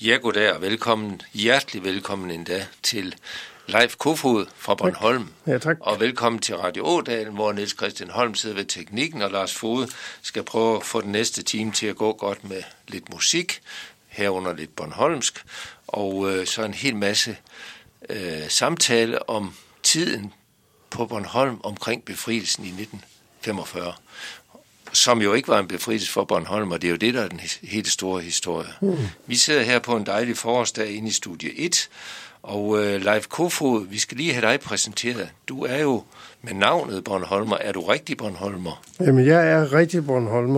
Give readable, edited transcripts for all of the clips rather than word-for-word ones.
Ja, goddag og velkommen, hjertelig velkommen endda til Leif Kofod fra Bornholm. Ja, tak. Og velkommen til Radio Ådalen, hvor Niels Christian Holm sidder ved teknikken, og Lars Fod skal prøve at få den næste time til at gå godt med lidt musik, herunder lidt bornholmsk, og så en hel masse samtale om tiden på Bornholm omkring befrielsen i 1945. Som jo ikke var en befrielse for Bornholm, og det er jo det, der er den helt store historie. Vi sidder her på en dejlig forårsdag inde i Studie 1, og Leif Kofod, vi skal lige have dig præsenteret. Du er jo med navnet Bornholmer. Er du rigtig Bornholmer? Jamen, jeg er rigtig Bornholmer.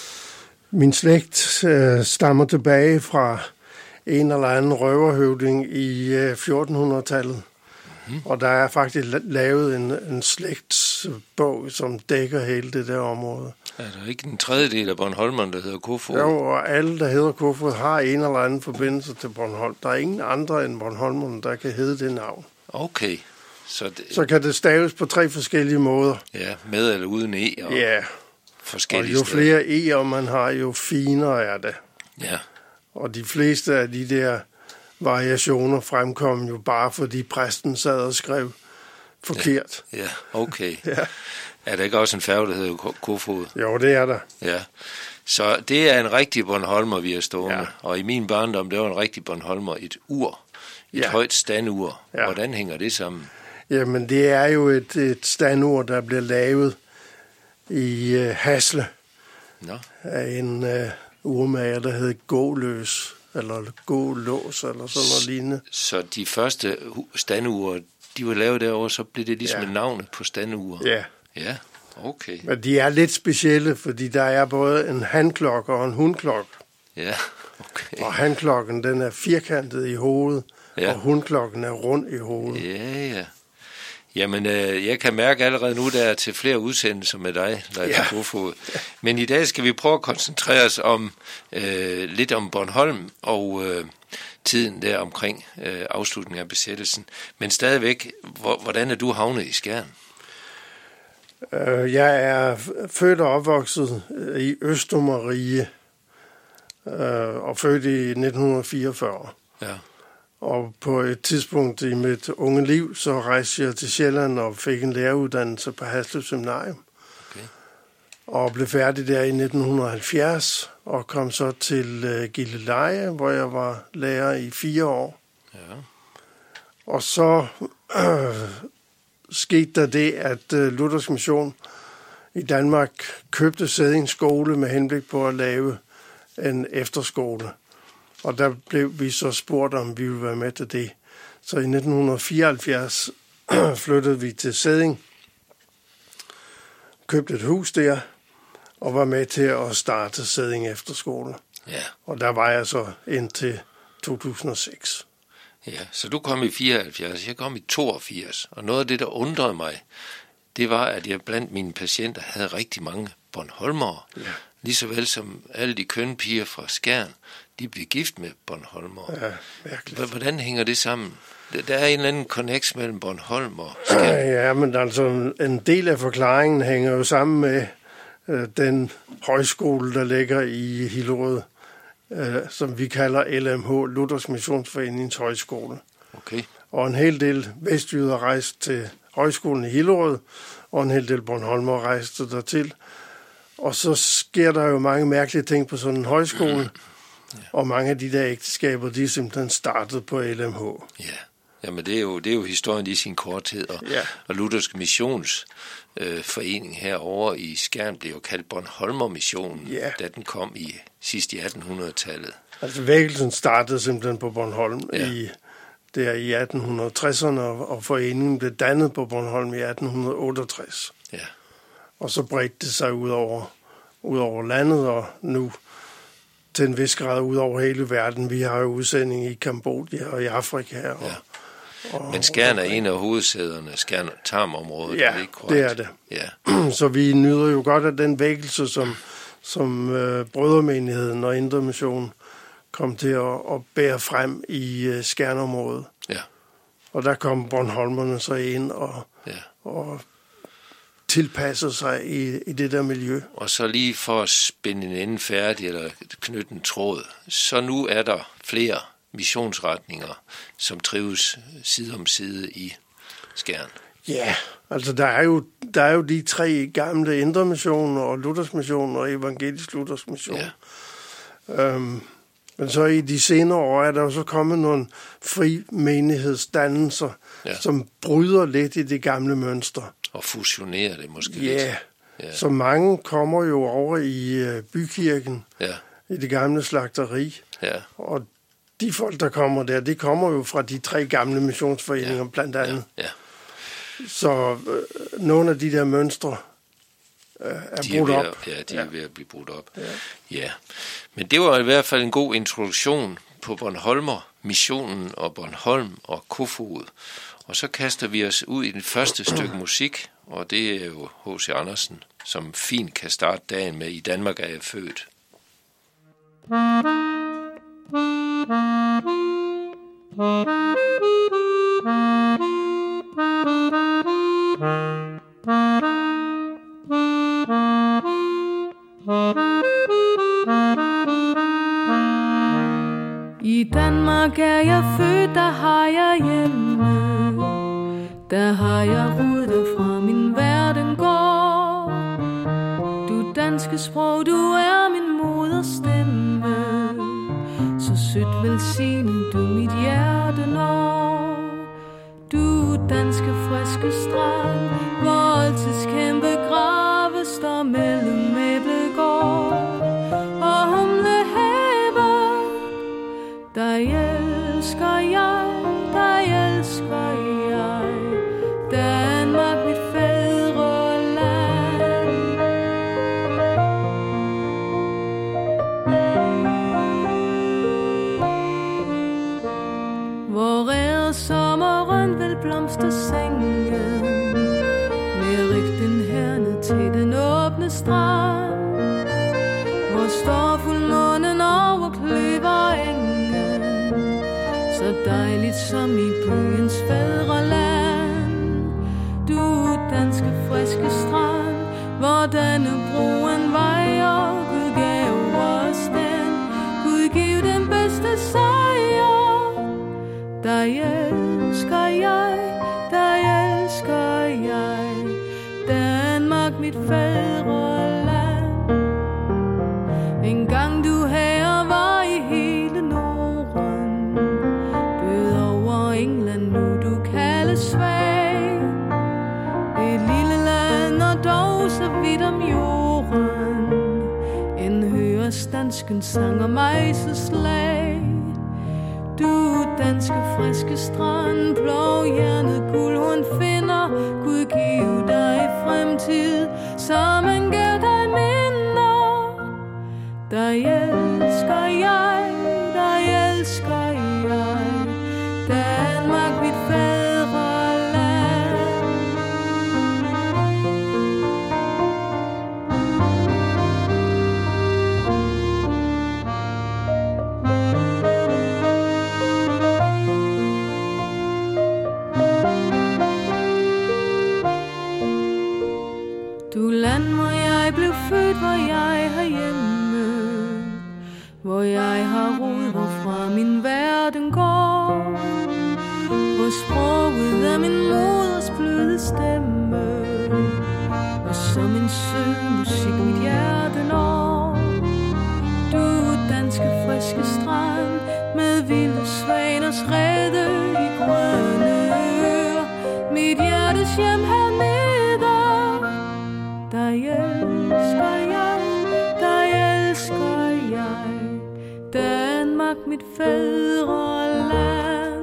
Min slægt stammer tilbage fra en eller anden røverhøvding i 1400-tallet. Og der er faktisk lavet en slægtsbog, som dækker hele det der område. Er der ikke en tredjedel af Bornholmerne, der hedder Kofod? Jo, og alle, der hedder Kofod, har en eller anden forbindelse til Bornholm. Der er ingen andre end Bornholmerne, der kan hedde det navn. Okay. Så kan det staves på 3 forskellige måder. Ja, med eller uden E og forskellige og jo flere E'er man har, jo finere er det. Ja. Og de fleste af de der variationer fremkom jo bare, fordi præsten sad og skrev forkert. Ja, okay. Ja. Er der ikke også en færge, der hedder Kofod? Jo, det er der. Ja. Så det er en rigtig Bornholmer, vi er stående. Ja. Og i min barndom, det var en rigtig Bornholmer, et ur. Et højt standur. Ja. Hvordan hænger det sammen? Jamen, det er jo et standur, der bliver lavet i Hasle af en urmager, der hed Gåløs, eller Gålås, eller sådan noget lignende. Så de første standure, de var lavet derovre, så blev det ligesom et navn på standure? Ja. Ja, okay. Men de er lidt specielle, fordi der er både en hanklokke og en hunklokke. Ja, okay. Og hanklokken, den er firkantet i hovedet, og hunklokken er rund i hovedet. Ja. Jamen, jeg kan mærke allerede nu, der er til flere udsendelser med dig, Leif Kofod. Men i dag skal vi prøve at koncentrere os om lidt om Bornholm og tiden der omkring afslutningen af besættelsen. Men stadigvæk, hvordan er du havnet i Skjern? Jeg er født og opvokset i Østermarie og født i 1944. Ja. Og på et tidspunkt i mit unge liv, så rejste jeg til Sjælland og fik en læreruddannelse på Haslev Seminarium. Okay. Og blev færdig der i 1970 og kom så til Gilleleje, hvor jeg var lærer i 4 år. Ja. Og så skete der det, at Luthersk Mission i Danmark købte Sædding skole med henblik på at lave en efterskole. Og der blev vi så spurgt, om vi ville være med til det. Så i 1974 flyttede vi til Sædding, købte et hus der, og var med til at starte Sædding Efterskole. Ja. Og der var jeg så indtil 2006. Ja, så du kom i 74, jeg kom i 82, og noget af det, der undrede mig, det var, at jeg blandt mine patienter havde rigtig mange bornholmere. Ja. Ligeså vel som alle de kønne piger fra Skjern, de blev gift med bornholmere. Ja, virkelig. Hvordan hænger det sammen? Der er en eller anden connect mellem Bornholm og Skjern. Ja, men altså en del af forklaringen hænger jo sammen med den højskole, der ligger i Hillerød, som vi kalder LMH, Luthersk Missionsforeningens Højskole. Okay. Og en hel del vestjyder rejste til højskolen i Hillerød, og en hel del bornholmere rejste dertil. Og så sker der jo mange mærkelige ting på sådan en højskole, og mange af de der ægteskaber, de er simpelthen startet på LMH. Ja, jamen det er jo historien i sin korthed, og Luthersk Missionsforening herovre i Skjern blev jo kaldt Bornholmer-missionen, da den kom sidst i 1800-tallet. Altså vækkelsen startede simpelthen på Bornholm i 1860'erne, og foreningen blev dannet på Bornholm i 1868. Ja. Og så bredte det sig ud over landet, og nu til en vis grad ud over hele verden. Vi har jo udsending i Kambodja og i Afrika. Men Skjern er en af hovedsæderne, Skjern-Tarm-området, ja, er det ikke korrekt? Det er det. Ja. Så vi nyder jo godt af den vækkelse, som Brødremenigheden og Indre Mission kom til at bære frem i Skjern-området. Ja. Og der kom Bornholmerne så ind og tilpasset sig i det der miljø. Og så lige for at spænde en ende færdig, eller knytte en tråd, så nu er der flere missionsretninger, som trives side om side i Skjern. Ja, altså der er jo de 3 gamle Indre Missioner og Luthers Mission og Evangelisk Luthers Mission. Ja. Men så i de senere år er der jo så kommet nogle fri menighedsdannelser, som bryder lidt i det gamle mønster. Og fusionerer det måske lidt. Ja, så mange kommer jo over i bykirken, i det gamle slagteri. Ja. Og de folk, der kommer der, de kommer jo fra de 3 gamle missionsforeninger blandt andet. Ja. Så nogle af de der mønstre er brudt op. Ja, de er ved at blive brudt op. Ja. Men det var i hvert fald en god introduktion på Bornholmer, missionen og Bornholm og Kofod. Og så kaster vi os ud i det første stykke musik, og det er jo H.C. Andersen, som fint kan starte dagen med "I Danmark er jeg født". I Danmark er jeg født, der har jeg hjemme. Der har jeg rod, derfra min verden går. Du danske sprog, du er min moders stemme. Så sødt velsignet du mit hjerte når. Du danske friske strand, hvor altid kæmpe grave står mellem æblegård og humlehave. Der elsker jeg, der elsker jeg, Danmark mit fædreland. Hvor er sommeren vel blomstersengen, med rigten herned til den åbne strand. Hvor står fuldmånen over kløverengen, så dejligt som i byens fædreland. Du danske friske strand, hvor Dannebroen vejer, Gud gav os den, Gud giv den bedste sejr. Der elsker jeg, der elsker jeg, Danmark mit fædreland. En gang du herre var i hele Norden, bød over England, nu du kaldes svag. Et lille land og dog så vidt om jorden, end høres danskens sang og mejselslag. Du danske friske strand, plovhjernet guld hun finder, Gud giv dig fremtid, som en gav dig minder. Der elsker jeg, der elsker jeg, Danmark mit fædreland. Du land, hvor jeg blev født, hvor jeg herhjemme, hvor jeg har rod, hvorfra min verden går. Hvor sproget er min moders bløde stemme, og som en sød musik mit hjerte når. Du danske friske strand, med vilde svaners rede i grønne øer, mit hjertes hjem hernede. Der elsker jeg, der elsker jeg, Danmark mit fædreland.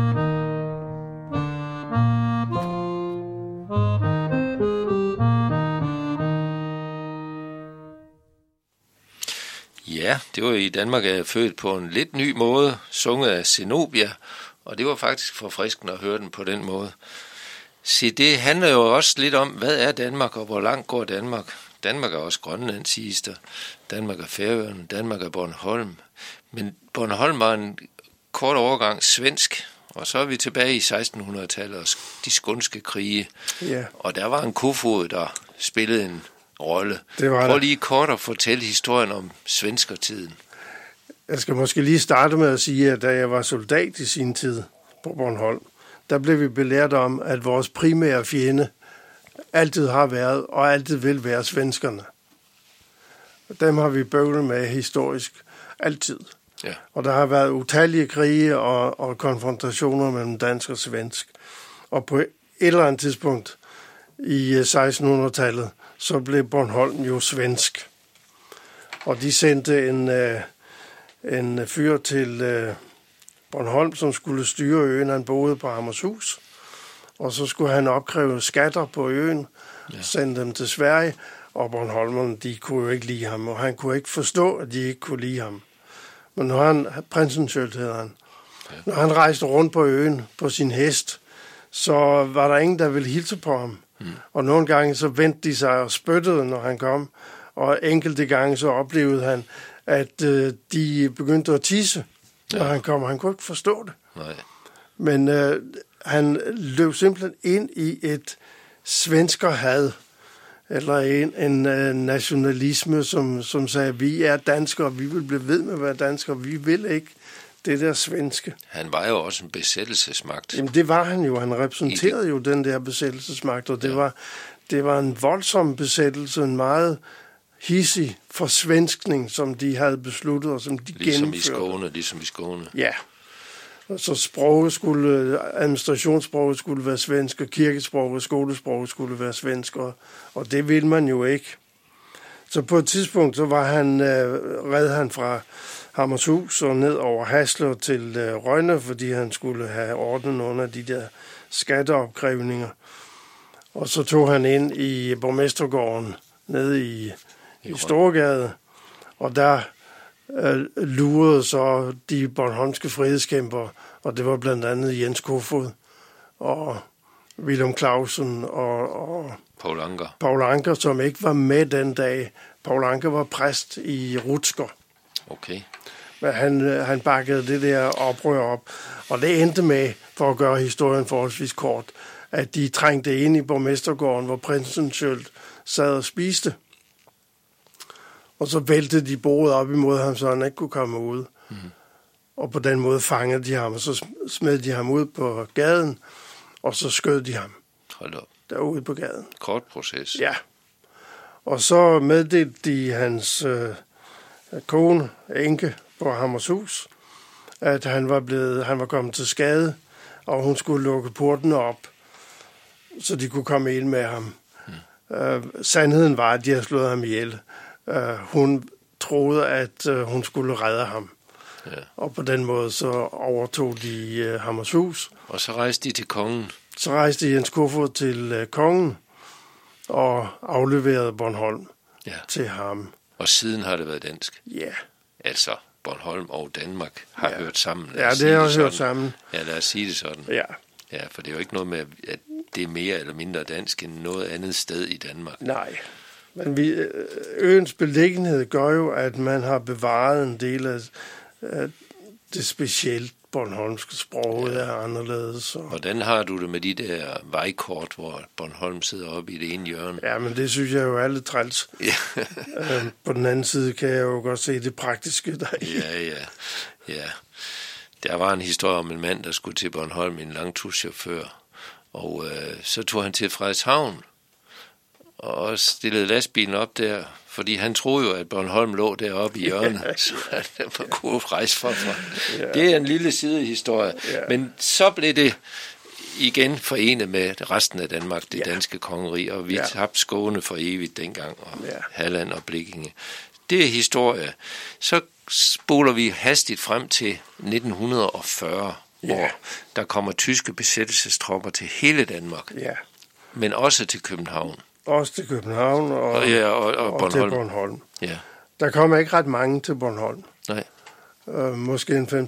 Ja, det var i Danmark, er jeg født på en lidt ny måde, sunget af Zenobia, og det var faktisk forfriskende at høre den på den måde. Se, det handler jo også lidt om, hvad er Danmark, og hvor langt går Danmark? Danmark er også Grønland, siges der. Danmark er Færøerne, Danmark er Bornholm. Men Bornholm var en kort overgang svensk, Og så er vi tilbage i 1600-tallet og de skånske krige. Ja. Og der var en kofod, der spillede en rolle. Prøv lige kort at fortælle historien om svenskertiden. Jeg skal måske lige starte med at sige, at da jeg var soldat i sin tid på Bornholm, der blev vi belært om, at vores primære fjende altid har været og altid vil være svenskerne. Dem har vi bøvlet med historisk altid. Ja. Og der har været utallige krige og konfrontationer mellem dansk og svensk. Og på et eller andet tidspunkt i 1600-tallet, så blev Bornholm jo svensk. Og de sendte en fyr til Bornholm, som skulle styre øen. Han boede på Hammershus. Og så skulle han opkræve skatter på øen, sende dem til Sverige. Og Bornholmerne, de kunne jo ikke lide ham, og han kunne ikke forstå, at de ikke kunne lide ham. Men Prinsen Skjold hedder han. Ja. Når han rejste rundt på øen på sin hest, så var der ingen, der ville hilse på ham. Og nogle gange så vendte de sig og spyttede, når han kom. Og enkelte gange så oplevede han, at de begyndte at tisse, når han kom. Han kunne ikke forstå det. Nej. Men han løb simpelthen ind i et svenskerhad, eller en nationalisme, som sagde, at vi er danskere, vi vil blive ved med at være danskere, vi vil ikke det der svenske. Han var jo også en besættelsesmagt. Jamen det var han jo, han repræsenterede jo den der besættelsesmagt, og det var en voldsom besættelse, en meget hissig forsvenskning, som de havde besluttet, og som de gennemførte. Ligesom i Skåne. Ja. Så administrationssproget skulle være svensk, og kirkesproget, skolesproget skulle være svensk, og det ville man jo ikke. Så på et tidspunkt, så red han fra Hammershus og ned over Haslev til Rønne, fordi han skulle have ordnet nogle af de der skatteopkrævninger. Og så tog han ind i borgmestergården nede i Storgade, og der lurede så de bornholmske frihedskæmpere, og det var blandt andet Jens Kofod og Willum Clausen og Paul Anker, som ikke var med den dag. Paul Anker var præst i Rutsker. Okay. Men han bakkede det der oprør op, og det endte med, for at gøre historien forholdsvis kort, at de trængte ind i borgmestergården, hvor Prinsen Skjold sad og spiste. Og så væltede de bordet op imod ham, så han ikke kunne komme ud. Og på den måde fangede de ham, og så smed de ham ud på gaden, og så skød de ham. Hold op. Derude på gaden. Kort proces. Ja. Og så meddelte de hans kone, Enke, på Hammershus, at han var kommet til skade, og hun skulle lukke portene op, så de kunne komme ind med ham. Sandheden var, at de havde slået ham ihjel. Hun troede, at hun skulle redde ham. Ja. Og på den måde så overtog de Hammershus. Og så rejste de til kongen. Så rejste Jens Kofod til kongen og afleverede Bornholm til ham. Og siden har det været dansk? Ja. Altså, Bornholm og Danmark har hørt sammen. Ja, det har hørt sammen. Ja, lad os sige det sådan. Ja. Ja, for det er jo ikke noget med, at det er mere eller mindre dansk end noget andet sted i Danmark. Nej. Men øens beliggenhed gør jo, at man har bevaret en del af det specielt bornholmske sprog, er anderledes. Hvordan har du det med de der vejkort, hvor Bornholm sidder oppe i det ene hjørne? Ja, men det synes jeg jo er lidt træls. Ja. På den anden side kan jeg jo godt se det praktiske deri. Ja. Der var en historie om en mand, der skulle til Bornholm, en langturschauffør, og så tog han til Frederikshavn og stillede lastbilen op der, fordi han troede jo, at Bornholm lå deroppe i hjørnet, så han kunne rejse for. Ja. Det er en lille sidehistorie. Ja. Men så blev det igen forenet med resten af Danmark, det danske kongerige, og vi tabte Skåne for evigt dengang, og Halland og Blekinge. Det er historie. Så spoler vi hastigt frem til 1940, hvor der kommer tyske besættelsestropper til hele Danmark, men også til København. Også til København og Bornholm. Til Bornholm. Ja. Der kommer ikke ret mange til Bornholm. Nej. Måske en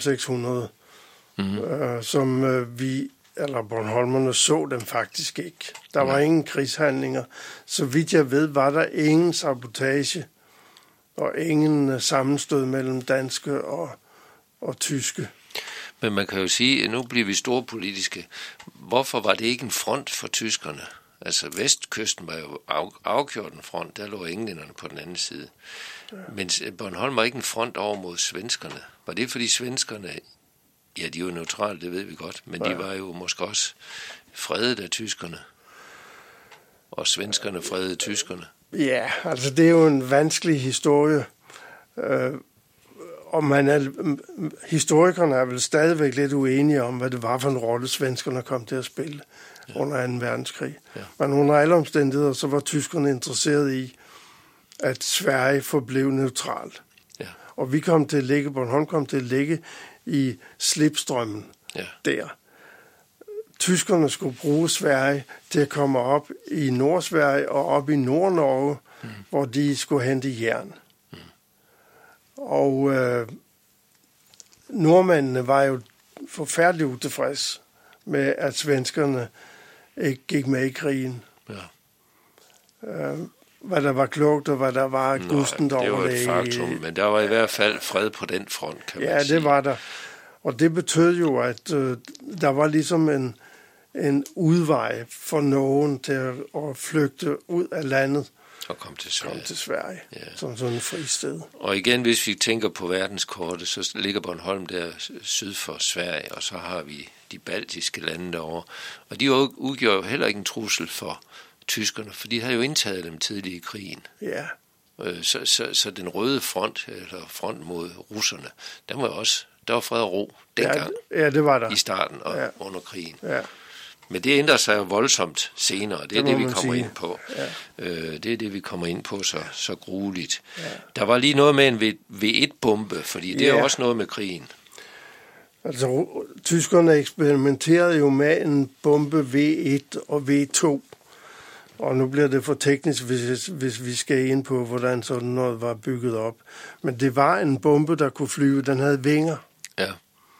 500-600, som Bornholmerne så dem faktisk ikke. Der var ingen krigshandlinger. Så vidt jeg ved, var der ingen sabotage og ingen sammenstød mellem danske og tyske. Men man kan jo sige, at nu bliver vi storpolitiske. Hvorfor var det ikke en front for tyskerne? Altså vestkysten var jo afgjort en front, der lå englænderne på den anden side. Men Bornholm var ikke en front over mod svenskerne. Var det fordi svenskerne, ja, de var neutrale, det ved vi godt, men de var jo måske også fredet af tyskerne. Og svenskerne fredede tyskerne. Ja, altså det er jo en vanskelig historie. Og historikerne er vel stadigvæk lidt uenige om, hvad det var for en rolle svenskerne kom til at spille under 2. verdenskrig. Ja. Men under alle omstændigheder, så var tyskerne interesseret i, at Sverige forblev neutralt. Ja. Og Bornholm kom til at ligge i slipstrømmen der. Tyskerne skulle bruge Sverige til at komme op i Nordsverige og op i Nord-Norge, hvor de skulle hente jern. Og nordmændene var jo forfærdeligt utilfreds med, at svenskerne ikke gik med i krigen. Ja. Hvad der var klogt, og hvad der var gusten det var et faktum, men der var i hvert fald fred på den front, kan man sige. Ja, det var der. Og det betød jo, at der var ligesom en udvej for nogen til at flygte ud af landet. Og kom til Sverige. Ja. Som sådan en fristed. Og igen, hvis vi tænker på verdenskortet, så ligger Bornholm der syd for Sverige, og så har vi de baltiske lande derovre. Og de udgjorde jo heller ikke en trussel for tyskerne, for de havde jo indtaget dem tidligt i krigen. Ja. Så den røde front, eller front mod russerne, der var fred og ro dengang. Ja, det var der. I starten og under krigen. Ja. Men det ændrer sig jo voldsomt senere. Det er det, vi kommer ind på. Ja. Det er det, vi kommer ind på så grueligt. Ja. Der var lige noget med en V1-bombe, fordi det er jo også noget med krigen. Altså, tyskerne eksperimenterede jo med en bombe V1 og V2. Og nu bliver det for teknisk, hvis vi skal ind på, hvordan sådan noget var bygget op. Men det var en bombe, der kunne flyve. Den havde vinger. Ja.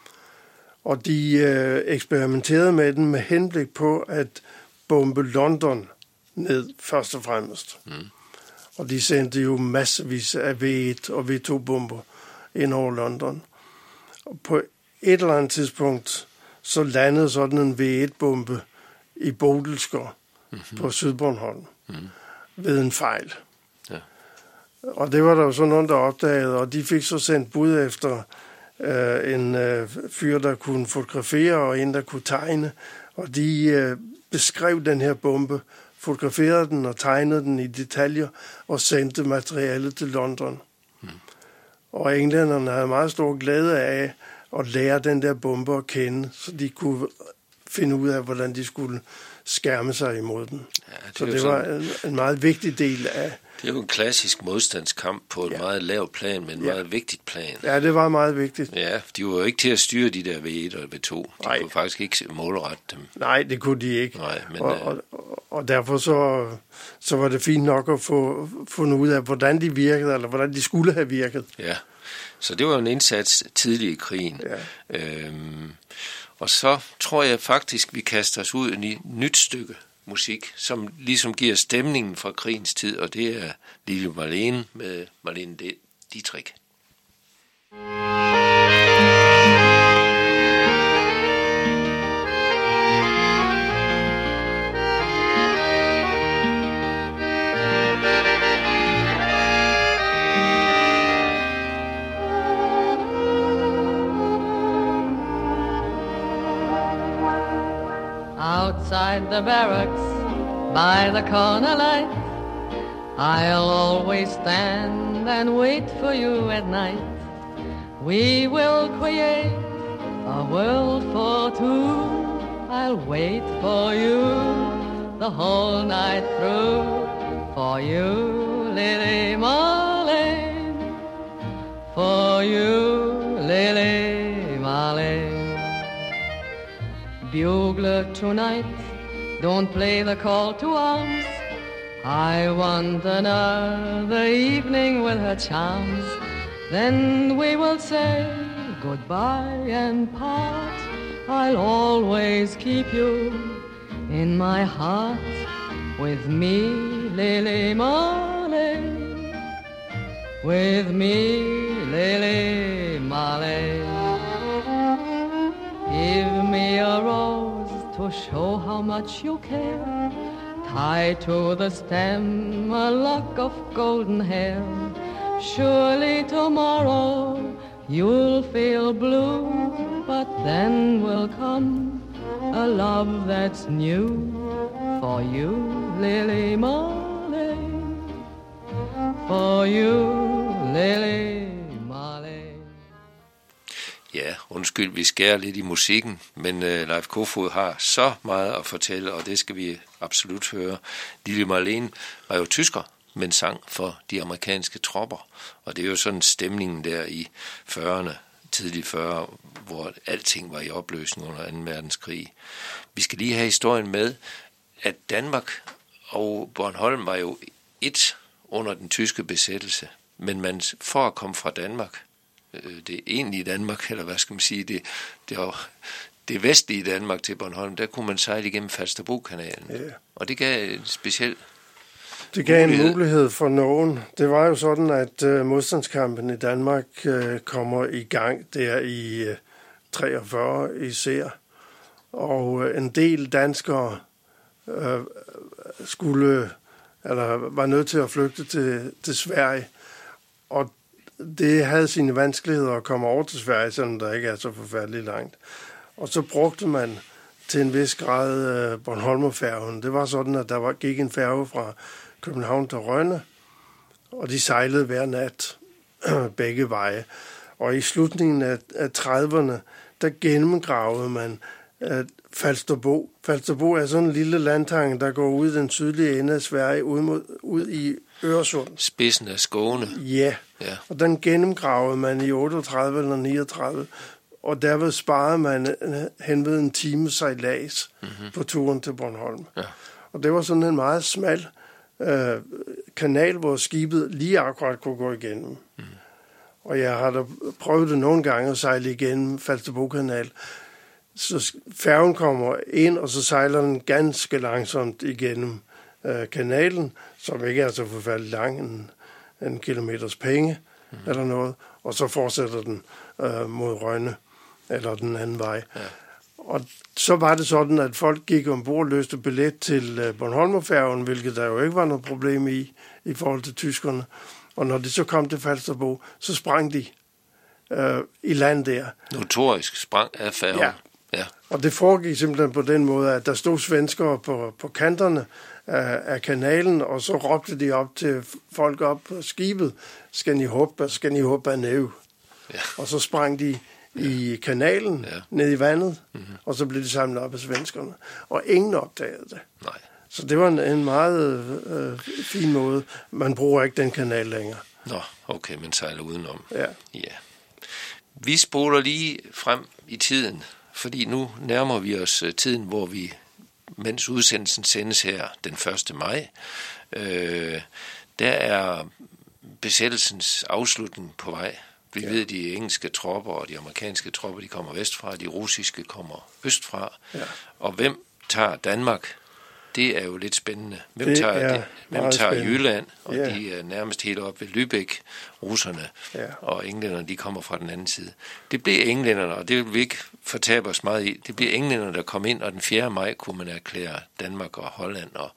Og de eksperimenterede med den med henblik på at bombe London ned først og fremmest. Og de sendte jo massevis af V1 og V2-bomber ind over London. Og på et eller andet tidspunkt, så landede sådan en V1-bombe i Bodilsker på Sydbornholm ved en fejl. Ja. Og det var der jo sådan nogen, der opdagede, og de fik så sendt bud efter en fyr, der kunne fotografere, og en, der kunne tegne. Og de beskrev den her bombe, fotograferede den og tegnede den i detaljer, og sendte materialet til London. Og englænderne havde meget stor glæde af at lære den der bombe at kende, så de kunne finde ud af, hvordan de skulle skærme sig imod den. Ja, så det var en meget vigtig del af... Det er jo en klassisk modstandskamp på et meget lavt plan, men en meget vigtigt plan. Ja, det var meget vigtigt. Ja, de var jo ikke til at styre de der V1 og V2. De kunne faktisk ikke målrette dem. Nej, det kunne de ikke. Nej, men, og derfor så var det fint nok at få fundet ud af, hvordan de virkede, eller hvordan de skulle have virket. Ja, så det var en indsats tidlig i krigen. Ja. Og så tror jeg faktisk, vi kaster os ud i et nyt stykke musik, som ligesom giver stemningen fra krigens tid, og det er Lille Marlene med Marlene Dietrich. Outside the barracks, by the corner light, I'll always stand and wait for you at night. We will create a world for two. I'll wait for you the whole night through. For you, Lily Marlene. For you, Lily Marlene. Bugler tonight, don't play the call to arms. I want another evening with her charms. Then we will say goodbye and part. I'll always keep you in my heart. With me, Lily Marlene. With me, Lily Marlene. to show how much you care. Tie to the stem a lock of golden hair. Surely tomorrow you'll feel blue, but then will come a love that's new for you, Lily Marley, for you, Lily Marley. Ja, undskyld, vi skærer lidt i musikken, men Leif Kofod har så meget at fortælle, og det skal vi absolut høre. Lili Marleen var jo tysker, men sang for de amerikanske tropper, og det er jo sådan stemningen der i 40'erne, tidlige 40'ere, hvor alting var i opløsning under 2. verdenskrig. Vi skal lige have historien med, at Danmark og Bornholm var jo et under den tyske besættelse, men man for at komme fra Danmark, det egentlige Danmark, eller hvad skal man sige, det vestlige Danmark til Bornholm, der kunne man sejle igennem Falsterbokanalen. Ja. Og det gav en speciel en mulighed for nogen. Det var jo sådan, at modstandskampen i Danmark kommer i gang der i 43 især. Og en del danskere var nødt til at flygte til Sverige. Og det havde sine vanskeligheder at komme over til Sverige, selvom der ikke er så forfærdeligt langt. Og så brugte man til en vis grad Bornholmerfærgen. Det var sådan, at der gik en færge fra København til Rønne, og de sejlede hver nat begge veje. Og i slutningen af 30'erne, der gennemgravede man Falsterbo. Falsterbo er sådan en lille landtang, der går ud den sydlige ende af Sverige ud i Øresund. Spidsen af Skåne. Ja, og den gennemgravede man i 38 eller 39, og derved sparede man henved en time sejlads på turen til Bornholm. Ja. Og det var sådan en meget smal kanal, hvor skibet lige akkurat kunne gå igennem. Og jeg har da prøvet det nogle gange at sejle igennem Falsterbokanal. Så færgen kommer ind, og så sejler den ganske langsomt igennem kanalen, som ikke er så forfærdeligt lang, en kilometers penge eller noget, og så fortsætter den mod Rønne, eller den anden vej. Ja. Og så var det sådan, at folk gik ombord og løste billet til Bornholmerfærgen, hvilket der jo ikke var noget problem i forhold til tyskerne. Og når de så kom til Falsterbo, så sprang de i land der. Notorisk sprang af færgen. Ja. Ja. Og det foregik simpelthen på den måde, at der stod svenskere på kanterne af kanalen, og så råbte de op til folk op på skibet, skal ni hoppa nu? Ja. Og så sprang de i kanalen, ned i vandet, og så blev de samlet op af svenskerne. Og ingen opdagede det. Nej. Så det var en meget fin måde. Man bruger ikke den kanal længere. Nå, okay, men sejler udenom. Ja. Vi spoler lige frem i tiden, fordi nu nærmer vi os tiden, hvor vi, mens udsendelsen sendes her den 1. maj, der er besættelsens afslutning på vej. Vi ved, at de engelske tropper og de amerikanske tropper, de kommer vestfra, de russiske kommer østfra. Ja. Og hvem tager Danmark? Det er jo lidt spændende. Hvem tager Jylland? Og de er nærmest helt oppe ved Lübeck, russerne, og englænderne, de kommer fra den anden side. Det blev englænderne, og det vil vi ikke fortabe os meget i. Det blev englænderne, der kom ind, og den 4. maj kunne man erklære Danmark og Holland og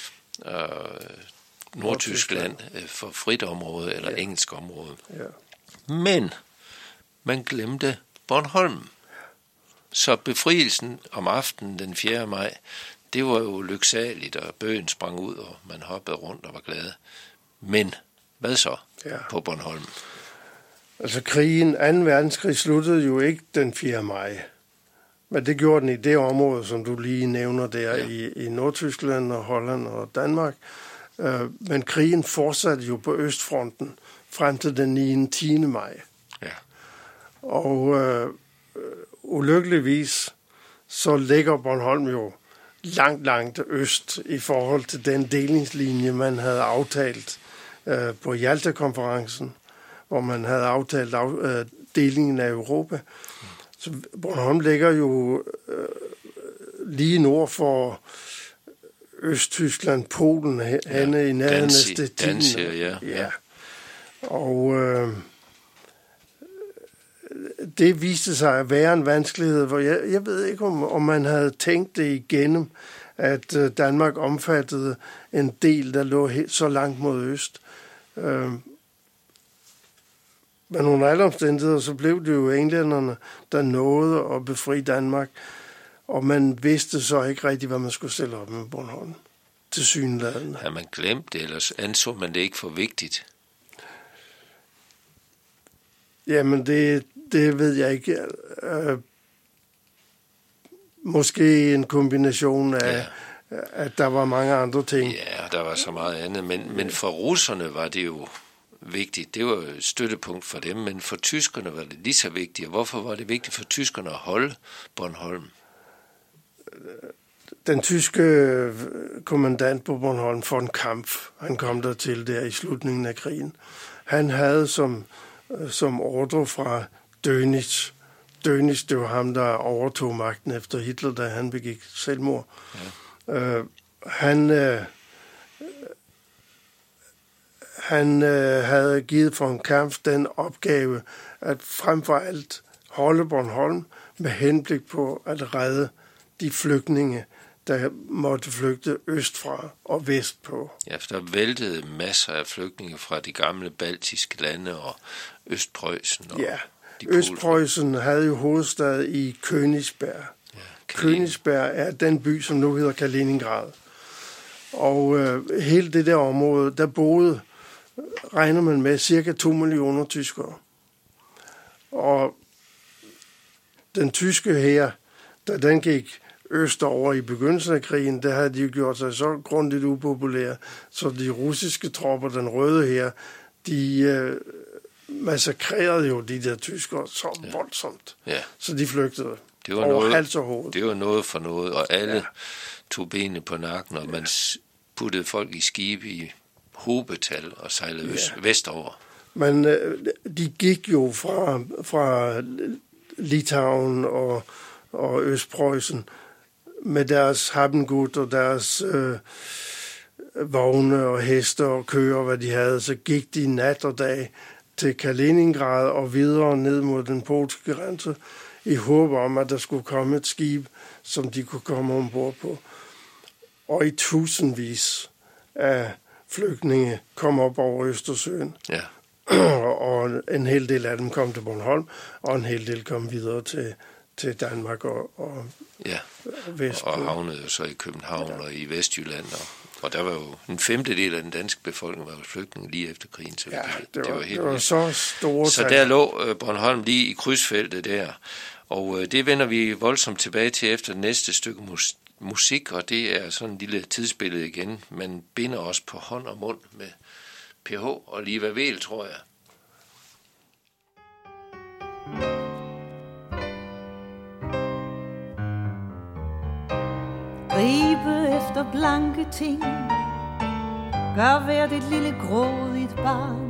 Nordtyskland for frit område eller engelsk område. Ja. Men man glemte Bornholm. Så befrielsen om aftenen den 4. maj, det var jo lyksaligt, og bøgen sprang ud, og man hoppede rundt og var glade. Men hvad så på Bornholm? Altså 2. verdenskrig sluttede jo ikke den 4. maj. Men det gjorde den i det område, som du lige nævner der i Nordtyskland og Holland og Danmark. Men krigen fortsatte jo på Østfronten frem til den 9. 10. maj. Ja. Og ulykkeligvis så ligger Bornholm jo langt øst i forhold til den delingslinje, man havde aftalt på Jalta-konferencen, hvor man havde aftalt delingen af Europa. Så Bornholm ligger jo lige nord for Østtyskland, Polen, henne i nærheden af Stettin. Ja. Og det viste sig at være en vanskelighed, hvor jeg ved ikke, om man havde tænkt det igennem, at Danmark omfattede en del, der lå så langt mod øst. Men under alle omstændigheder, så blev det jo englænderne, der nåede at befri Danmark, og man vidste så ikke rigtigt, hvad man skulle stille op med Bornholm. Tilsyneladende. Har man glemt det, ellers anså man det ikke for vigtigt? Jamen, det ved jeg ikke. Måske en kombination af, at der var mange andre ting. Ja, der var så meget andet, men for russerne var det jo vigtigt. Det var jo et støttepunkt for dem, men for tyskerne var det lige så vigtigt. Hvorfor var det vigtigt for tyskerne at holde Bornholm? Den tyske kommandant på Bornholm, von Kampf, han kom der til der i slutningen af krigen. Han havde som ordre fra Dönitz. Dönitz, det var ham, der overtog magten efter Hitler, da han begik selvmord. Ja. Han havde givet von Kampf den opgave at frem for alt holde Bornholm med henblik på at redde de flygtninge, der måtte flygte østfra og vestpå. Ja, for der væltede masser af flygtninge fra de gamle baltiske lande og Østpreussen. Og ja, Østpreussen havde jo hovedstad i Königsberg. Ja, Königsberg er den by, som nu hedder Kaliningrad. Og hele det der område, der boede, regner man med, cirka 2 millioner tyskere. Og den tyske hær, da den gik østover i begyndelsen af krigen, der havde de jo gjort sig så grundigt upopulære, så de russiske tropper, den røde hær, de massakrerede jo de der tyskere så voldsomt. Ja. Så de flygtede over hals og hoved. Det var noget for noget, og alle tog benene på nakken, og man puttede folk i skibe i hobetal og sejlede vestover. Men de gik jo fra Litauen og Østpreussen med deres Habengut og deres vogne og heste og køer, hvad de havde, så gik de nat og dag til Kaliningrad og videre ned mod den polske grænse i håb om, at der skulle komme et skib, som de kunne komme ombord på. Og i tusindvis af flygtninge kom op over Østersøen. Ja. Og en hel del af dem kom til Bornholm, og en hel del kom videre til Danmark og vestpå. Og havnede jo så i København og i Vestjylland. Og der var jo en femtedel af den danske befolkning var jo flygtninge lige efter krigen. Så det var så store. Så der lå Bornholm lige i krydsfeltet der. Og det vender vi voldsomt tilbage til efter det næste stykke musik, og det er sådan en lille tidsbillede igen. Man binder os på hånd og mund med PH og Liva Vel, tror jeg. Gribe efter blanke ting, gør hvert et lille grådigt barn.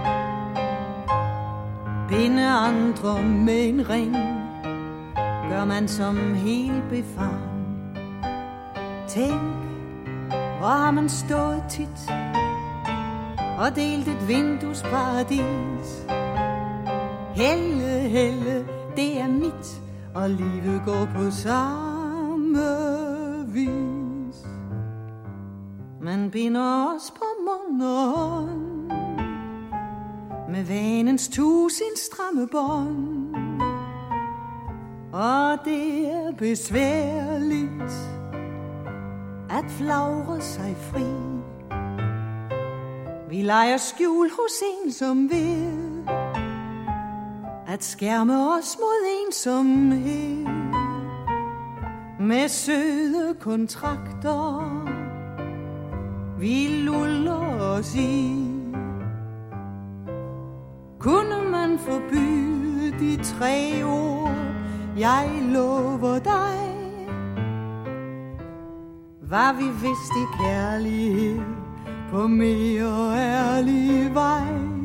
Binde andre med en ring, gør man som helt befaren. Tænk, hvor har man stået tit og delt et vinduesparadis. Helle, helle, det er mit, og livet går på samme vis. Man binder os på mund og hånd med vanens 1000 stramme bånd, og det er besværligt at flagre sig fri. Vi leger skjul hos en, som ved at skærme os mod ensomhed med søde kontrakter vi luller os i. Kunne man forbyde de 3 ord, jeg lover dig, var vi vist i kærlighed på mere ærlig vej.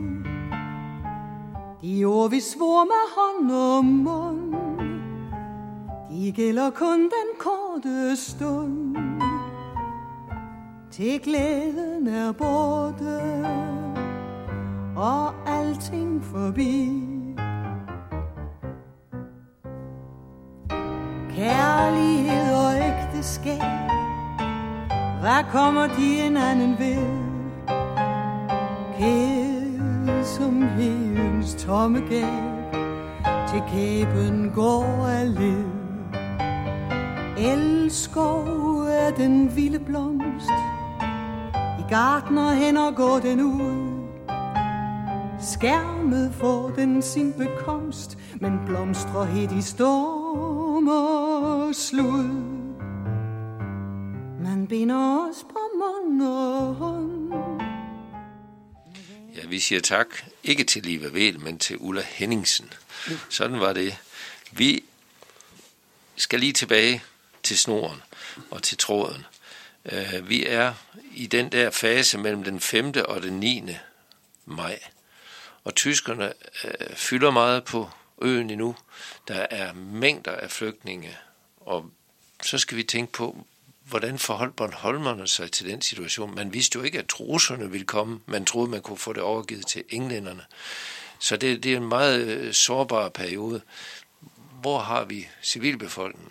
De ord vi svor med hånd og mund, de gælder kun den korte stund, til glæden er borte og alting forbi. Kærlighed og ægteskab, hvad kommer de hinanden ved? Kæsomhedens tomme gab, til kæben går af led. Elskov er den vilde blomst, i gartner hænder går den ud. Skærmet får den sin bekomst, men blomstrer helt i storm og slud. Man binder os på mund og hånd. Ja, vi siger tak, ikke til Liva Vel, men til Ulla Henningsen. Sådan var det. Vi skal lige tilbage til snoren og til tråden. Vi er i den der fase mellem den 5. og den 9. maj. Og tyskerne fylder meget på øen endnu. Der er mængder af flygtninge. Og så skal vi tænke på, hvordan forholdt Bornholmerne sig til den situation. Man vidste jo ikke, at trusserne ville komme. Man troede, man kunne få det overgivet til englænderne. Så det er en meget sårbar periode. Hvor har vi civilbefolkningen?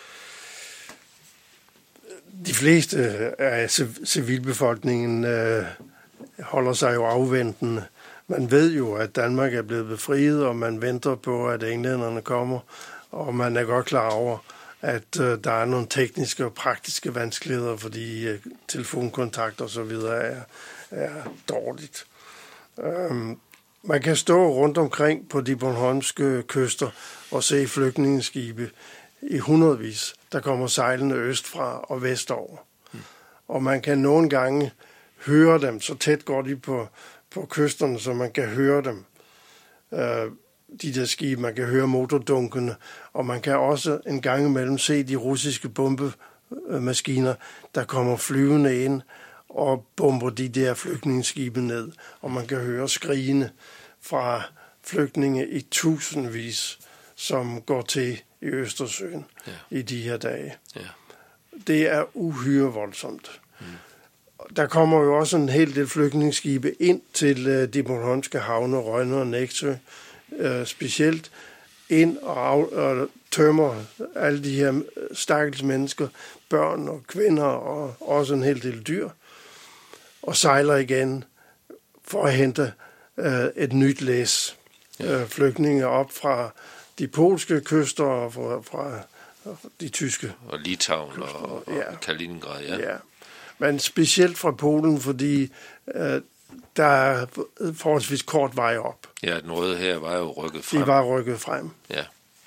De fleste af civilbefolkningen holder sig jo afventende. Man ved jo, at Danmark er blevet befriet, og man venter på, at englænderne kommer. Og man er godt klar over, at der er nogle tekniske og praktiske vanskeligheder, fordi telefonkontakt og så videre er dårligt. Man kan stå rundt omkring på de bornholmske kyster og se flygtningeskibe i hundredvis, der kommer sejlende østfra og vestover. Og man kan nogle gange høre dem, så tæt går de på kysterne, så man kan høre dem. De der skibe, man kan høre motordunkene, og man kan også en gang imellem se de russiske bombemaskiner, der kommer flyvende ind og bomber de der flygtningeskibe ned. Og man kan høre skrigene fra flygtninge i tusindvis, som går til i Østersøen i de her dage. Ja. Det er uhyre voldsomt. Der kommer jo også en hel del flygtningeskibe ind til de bornholmske havne, Rønne og Nexø, specielt ind og tømmer alle de her stakkels mennesker, børn og kvinder og også en hel del dyr, og sejler igen for at hente et nyt læs. Flygtninge op fra de polske kyster og fra de tyske. Og Litauen og Kaliningrad, ja. Men specielt fra Polen, fordi der er forholdsvis kort vej op. Ja, den røde her var jo rykket frem. De var rykket frem. Ja.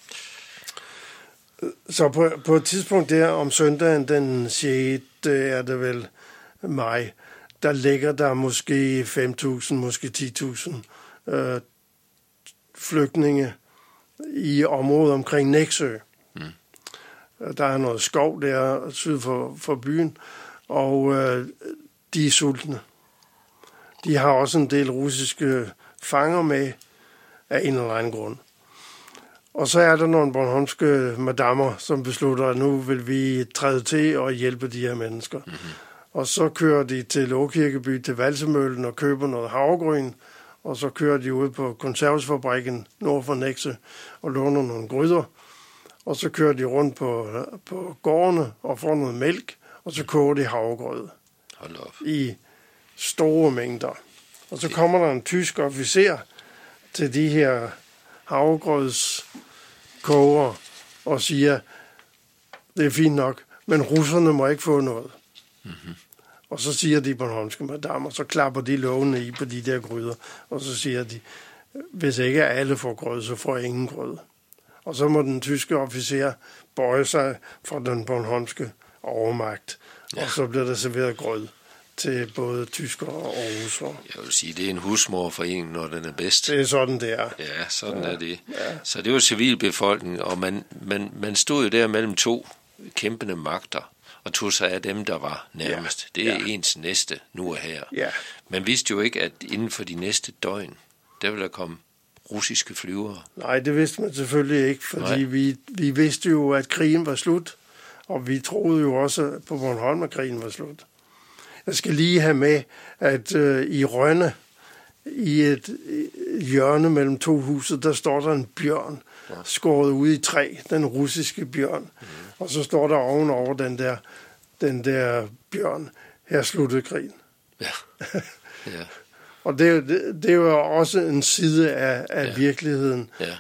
Så på et tidspunkt der om søndagen, den 6. er det vel maj, der ligger der måske 5.000, måske 10.000 flygtninge i området omkring Nexø. Der er noget skov der syd for byen, og de er sultne. De har også en del russiske fanger med af en eller anden grund. Og så er der nogle bornholmske madammer, som beslutter, at nu vil vi træde til og hjælpe de her mennesker. Mm-hmm. Og så kører de til Åkirkeby, til Valsemøllen og køber noget havregryn, og så kører de ud på konservesfabrikken nord for Nexø og låner nogle gryder. Og så kører de rundt på gårdene og får noget mælk, og så koger de havregrød i store mængder. Og så kommer der en tysk officer til de her havregrødskoger og siger, det er fint nok, men russerne må ikke få noget. Mm-hmm. Og så siger de bornholmske madammer, så klapper de lågene i på de der gryder, og så siger de, hvis ikke alle får grød, så får ingen grød. Og så må den tyske officer bøje sig for den bornholmske overmagt, og så bliver der serveret grød til både tyskere og russere. Jeg vil sige, det er en husmorforening, når den er bedst. Det er sådan, det er. Ja, sådan er det. Ja. Så det var civilbefolkningen, og man stod jo der mellem to kæmpende magter, og tog sig af dem, der var nærmest. Det er ens næste nu og her. Ja. Man vidste jo ikke, at inden for de næste døgn, der ville der komme russiske flyvere. Nej, det vidste man selvfølgelig ikke, fordi vi vidste jo, at krigen var slut, og vi troede jo også på Bornholm, at krigen var slut. Jeg skal lige have med, at i Rønne, i et hjørne mellem to huse, der står der en bjørn, skåret ud i træ, den russiske bjørn. Og så står der ovenover den der bjørn, her sluttede krigen. Ja. Ja. Og det er jo også en side af virkeligheden. Ja.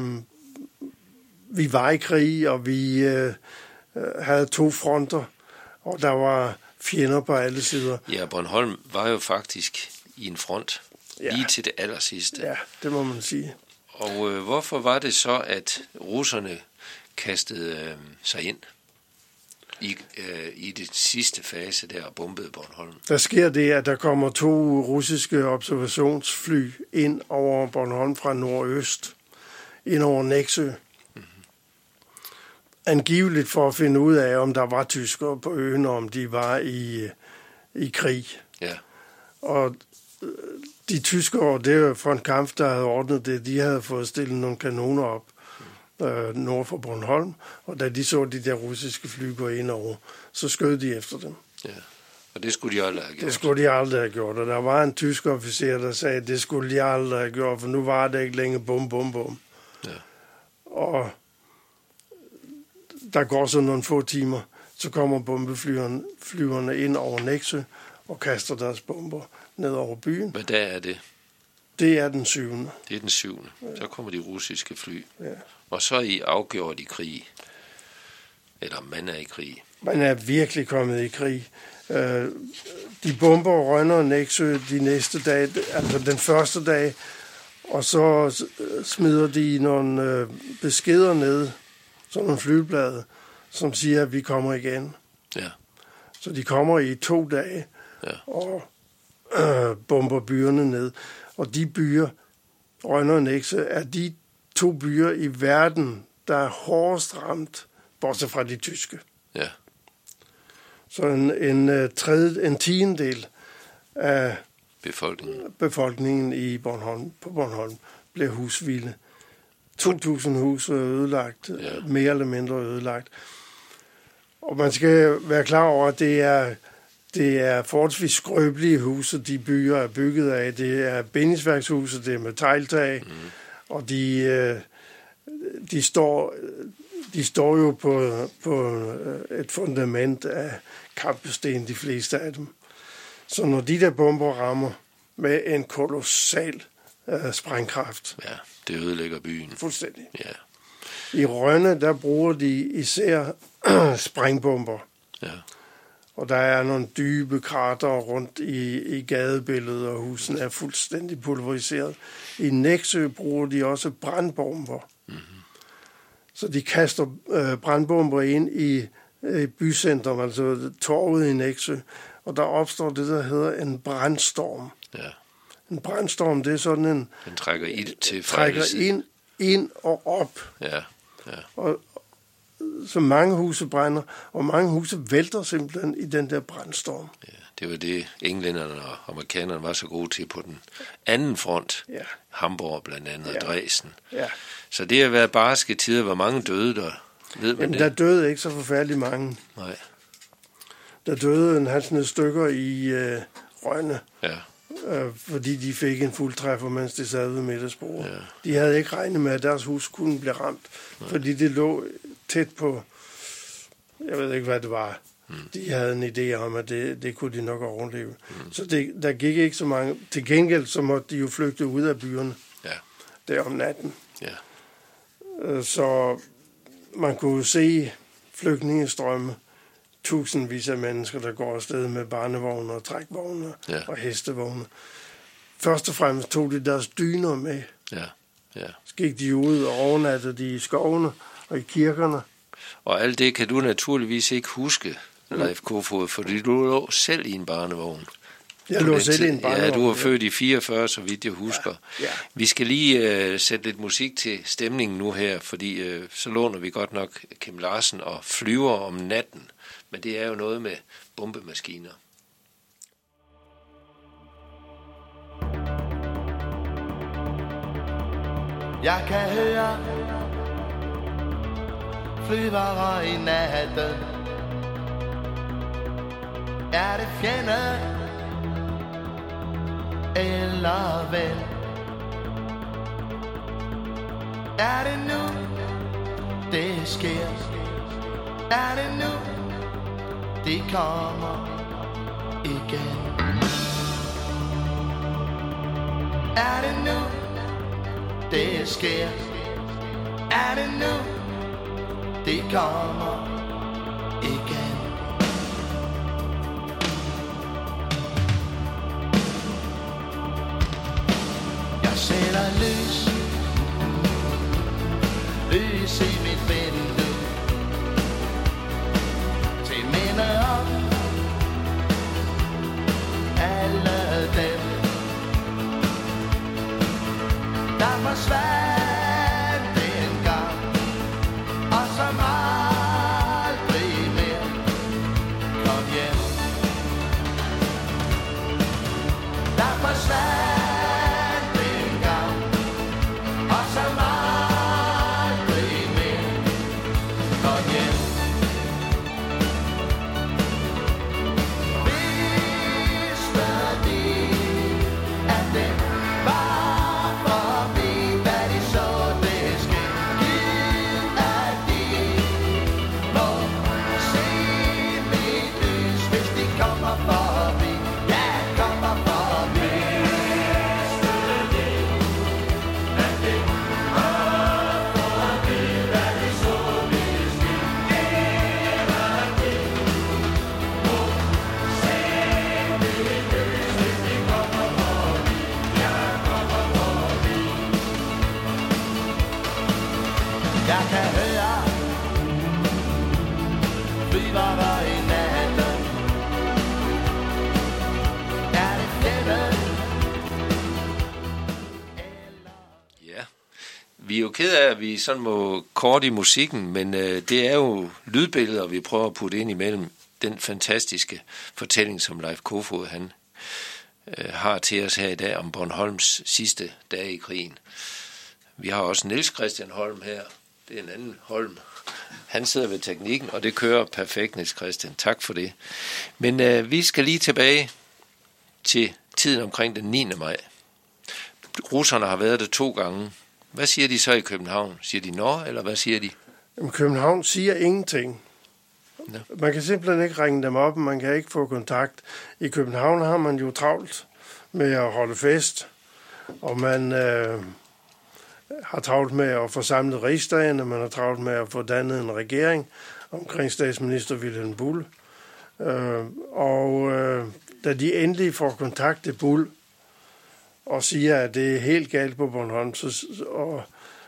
Vi var i krig, og vi havde 2 fronter, og der var fjender på alle sider. Ja, Bornholm var jo faktisk i en front, lige til det allersidste. Ja, det må man sige. Og hvorfor var det så, at russerne kastede sig ind i det sidste fase der og bombede Bornholm? Der sker det, at der kommer 2 russiske observationsfly ind over Bornholm fra nordøst, ind over Nexø. Angiveligt for at finde ud af, om der var tyskere på øen, og om de var i krig. Ja. Og de tyskere, det var for en kamp, der havde ordnet det, de havde fået stillet nogle kanoner op nord for Bornholm, og da de så de der russiske fly gå ind over, så skød de efter dem. Ja, og det skulle de aldrig have gjort. Det skulle de aldrig have gjort, og der var en tysk officer, der sagde, at det skulle de aldrig have gjort, for nu var det ikke længere bum, bum, bum. Ja. Og der går så nogle få timer, så kommer bombeflyverne ind over Nexø og kaster deres bomber ned over byen. Hvad dag er det? Det er den 7. Det er den 7. Ja. Så kommer de russiske fly. Ja. Og så er I afgjort i krig. Eller man er i krig. Man er virkelig kommet i krig. De bomber Rønne Nexø de næste dage, altså den første dag, og så smider de nogle beskeder ned, sådan nogle flyveblade, som siger, at vi kommer igen. Ja. Så de kommer i 2 dage og bomber byerne ned. Og de byer, Rønne og Nexø, er de 2 byer i verden, der er hårdest ramt, bortset fra de tyske. Ja. Så en tiendedel af befolkningen på Bornholm blev husvilde. 2.000 hus er ødelagt, mere eller mindre ødelagt. Og man skal være klar over, at det er forholdsvis skrøbelige huse, de byer er bygget af. Det er bindingsværkshuse, det er med tegltag, og de står jo på et fundament af kampesten, de fleste af dem. Så når de der bomber rammer med en kolossal sprængkraft. Ja, det ødelægger byen. Fuldstændig. Ja. I Rønne, der bruger de især sprængbomber. Ja. Og der er nogle dybe krater rundt i gadebilledet, og husene er fuldstændig pulveriseret. I Nexø bruger de også brandbomber. Mm-hmm. Så de kaster brandbomber ind i bycentrum, altså torvet i Nexø, og der opstår det, der hedder en brandstorm. Ja. En brandstorm, det er sådan en... Den trækker ild til trækker ind og op. Ja, ja. Og så mange huse brænder, og mange huse vælter simpelthen i den der brandstorm. Ja, det var det, englænderne og amerikanerne var så gode til på den anden front. Ja. Hamburg blandt andet, og Dresden. Ja. Så det har været barske tider, hvor mange døde der. Ved man det? Der døde ikke så forfærdeligt mange. Nej. Der døde en halvsned stykker i Rønne. Ja. Fordi de fik en fuldtræffer, mens de sad ved middagsbordet. Ja. De havde ikke regnet med, at deres hus kunne blive ramt, fordi det lå tæt på, jeg ved ikke, hvad det var. De havde en idé om, at det kunne de nok overleve. Så der gik ikke så mange. Til gengæld, så måtte de jo flygte ud af byerne. Ja. Der om natten. Ja. Så man kunne se flygtningestrømme. Tusindvis af mennesker, der går afsted med barnevogne og trækvogne og hestevogne. Først og fremmest tog de deres dyner med. Ja. Ja. Så gik de ud og overnattede de i skovene og i kirkerne. Og alt det kan du naturligvis ikke huske, Leif Kofod, fordi du lå selv i en barnevogn. Jeg lå selv i en barnevogn. Ja, du var født i 44, så vidt jeg husker. Ja. Vi skal lige sætte lidt musik til stemningen nu her, fordi så låner vi godt nok Kim Larsen og Flyver om natten. Men det er jo noget med bombemaskiner. Jeg kan høre flyvere i natten. Er det fjende eller ven? Er det nu, det sker? Er det nu, det kommer igen? Er det nu, det sker? Er det nu, det kommer igen? Jeg sætter lys i mit vindue til minde om alle dem, der forsvandt engang, og som aldrig mere kom hjem. Der forsvandt engang, og som aldrig mere kom hjem. Vidste de, at det var forbi, da de så det ske? Gid at de må se mit lys, hvis de kommer forbi. Ja, kommer forbi. Jeg kan høre flyvere i natten. Er det fjenden? Ja, vi er jo ked af, at vi sådan må kort i musikken, men det er jo lydbilleder, vi prøver at putte ind imellem den fantastiske fortælling, som Leif Kofod han har til os her i dag om Bornholms sidste dage i krigen. Vi har også Niels Christian Holm her. Det er en anden Holm. Han sidder ved teknikken, og det kører perfekt, Niels Christian. Tak for det. Men vi skal lige tilbage til tiden omkring den 9. maj. Russerne har været der 2 gange. Hvad siger de så i København? Siger de nå, eller hvad siger de? Jamen, København siger ingenting. Ja. Man kan simpelthen ikke ringe dem op, man kan ikke få kontakt. I København har man jo travlt med at holde fest, og man har travlt med at få samlet rigsdagen, og man har travlt med at få dannet en regering omkring statsminister Vilhelm Buhl. Da de endelig får kontakt til Buhl og siger, at det er helt galt på Bornholm, og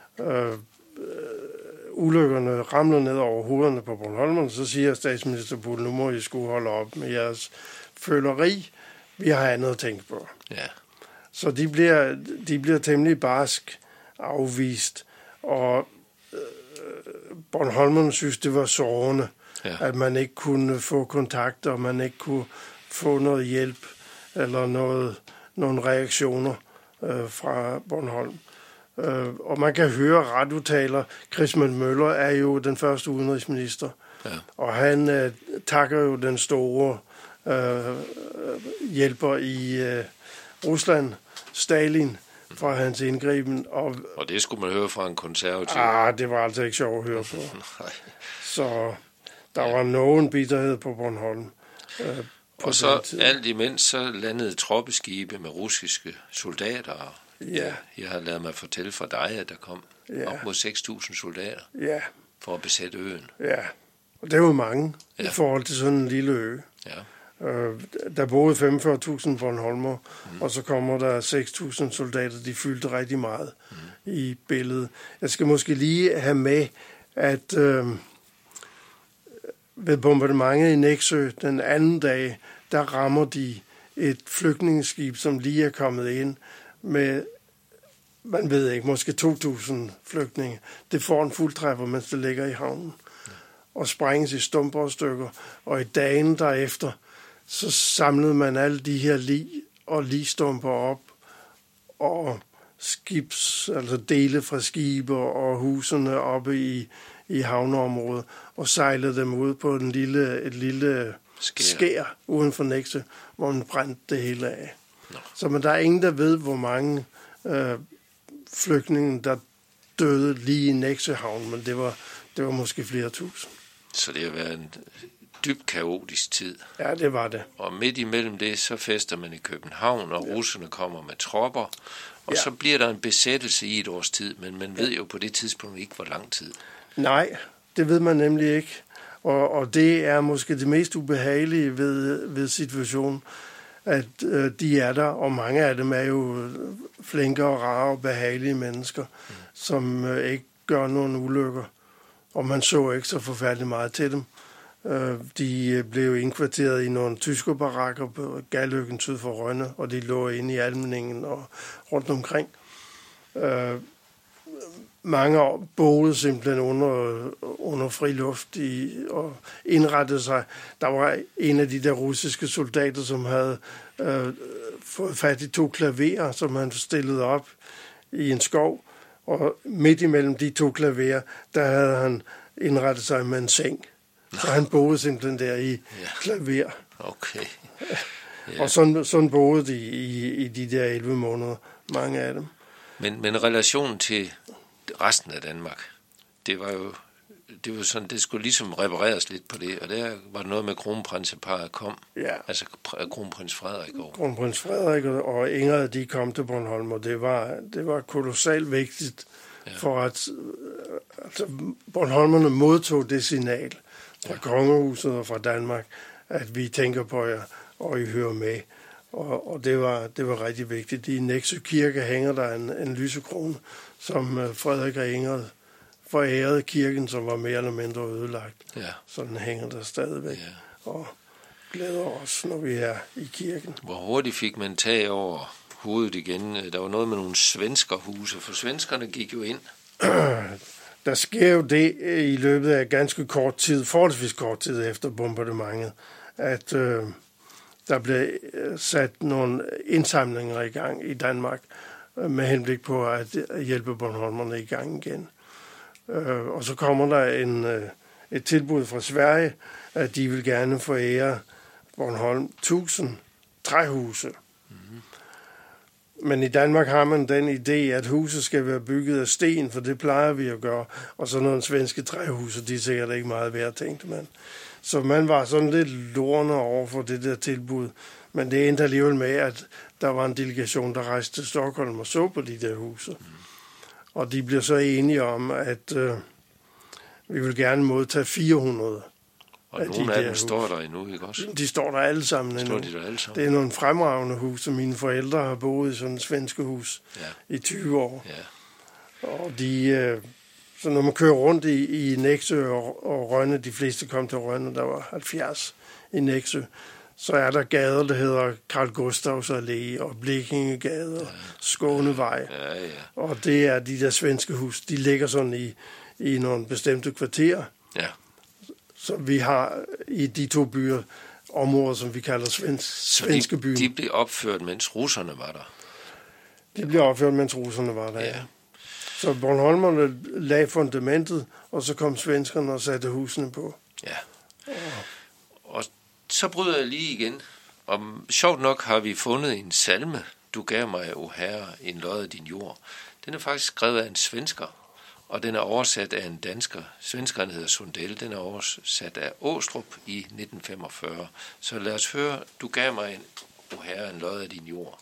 ulykkerne ramler ned over hovederne på Bornholmerne, så siger statsminister Buhl, nu må I skulle holde op med jeres føleri. Vi har andet at tænke på. Ja. Så de bliver temmelig barsk afvist, og Bornholmerne synes, det var sårende, at man ikke kunne få kontakt, og man ikke kunne få noget hjælp, eller nogle reaktioner fra Bornholm. Og man kan høre radiotaler. Christian Møller er jo den første udenrigsminister, og han takker jo den store hjælper i Rusland, Stalin, fra hans indgriben. Og det skulle man høre fra en konservativ. Det var altså ikke sjovt at høre på. Så der var nogen bitterhed på Bornholm. Og så alt imens så landede troppeskibe med russiske soldater. Ja. Jeg har ladet mig fortælle fra dig, at der kom op mod 6.000 soldater for at besætte øen. Ja, og det er jo mange i forhold til sådan en lille ø. Ja. Der boede 45.000 Bornholmer, og så kommer der 6.000 soldater. De fyldte rigtig meget i billedet. Jeg skal måske lige have med, at ved bombardementet i Nexø den anden dag, der rammer de et flygtningeskib, som lige er kommet ind med, man ved ikke, måske 2.000 flygtninge. Det får en fuldtræffer, mens det ligger i havnen, og sprænges i stumper og stykker. Og i dagen derefter, så samlede man alle de her lig og ligstumper op, og altså dele fra skibe og husene oppe i havneområdet, og sejlede dem ud på et lille skær uden for Nexø, hvor man brændte det hele af. Så men der er ingen, der ved, hvor mange flygtninge, døde lige i Nexøhavn, men det var måske flere tusind. Så det har været en dybt kaotisk tid. Ja, det var det. Og midt imellem det, så fester man i København, og russerne kommer med tropper, og så bliver der en besættelse i et års tid, men man ved jo på det tidspunkt ikke, hvor lang tid. Nej, det ved man nemlig ikke. Og det er måske det mest ubehagelige ved situationen, at de er der, og mange af dem er jo flinke og rare og behagelige mennesker, som ikke gør nogen ulykker. Og man så ikke så forfærdeligt meget til dem. De blev indkvarteret i nogle tyskerbarakker på Galløkken syd for Rønne, og de lå inde i Almindingen og rundt omkring. Mange boede simpelthen under fri luft og indrettede sig. Der var en af de der russiske soldater, som havde fået fat i 2 klaverer, som han stillede op i en skov. Og midt imellem de 2 klaverer, der havde han indrettet sig med en seng. Så han boede simpelthen der i klaver. Okay. Ja. Og sådan boede de i de der 11 måneder, mange af dem. Men relationen til resten af Danmark, det var jo sådan, det skulle ligesom repareres lidt på det, og der var noget med kronprinseparret kom, altså kronprins Frederik. Kronprins Frederik og Ingrid, de kom til Bornholm, og det var kolossalt vigtigt for at altså, Bornholmerne modtog det signal fra kongehuset og fra Danmark, at vi tænker på jer, og I hører med. Og det var rigtig vigtigt. I Nexø Kirke hænger der en lysekrone, som Frederik og Ingrid forærede kirken, som var mere eller mindre ødelagt. Ja. Så den hænger der stadigvæk. Ja. Og glæder os, når vi er i kirken. Hvor hurtigt fik man tag over hovedet igen? Der var noget med nogle svenskerhuse, for svenskerne gik jo ind. Der sker jo det i løbet af ganske kort tid, forholdsvis kort tid efter bombardementet, at der blev sat nogle indsamlinger i gang i Danmark med henblik på at hjælpe bornholmerne i gang igen. Og så kommer der et tilbud fra Sverige, at de vil gerne forære Bornholm 1000 træhuse. Mm-hmm. Men i Danmark har man den idé, at huset skal være bygget af sten, for det plejer vi at gøre. Og så nogle svenske træhuse, de er sikkert ikke meget værd, tænkte man. Så man var sådan lidt lorne over for det der tilbud. Men det endte alligevel med, at der var en delegation, der rejste til Stockholm og så på de der huse. Mm. Og de blev så enige om, at vi vil gerne modtage 400. Og nogle af dem står der endnu, ikke også? De står der alle sammen endnu. Det er nogle fremragende huse. Mine forældre har boet i sådan en svenske hus i 20 år. Ja. Og så når man kører rundt i Nexø og Rønne, de fleste kom til Rønne, der var 70 i Nexø, så er der gader, der hedder Carl Gustavs Allé og Blekingegade og Skånevej. Ja. Og det er de der svenske hus. De ligger sådan i nogle bestemte kvarterer. Ja. Så vi har i de 2 byer områder, som vi kalder svenske byer. De blev opført, mens russerne var der? De blev opført, mens russerne var der, ja. Så Bornholmerne lagde fundamentet, og så kom svenskerne og satte husene på. Ja. Og så bryder jeg lige igen. Og sjovt nok har vi fundet en salme, Du gav mig, o herre, en lod af din jord. Den er faktisk skrevet af en svensker, og den er oversat af en dansker. Svenskeren hedder Sundell. Den er oversat af Åstrup i 1945. Så lad os høre, Du gav mig, o herre, en lod af din jord.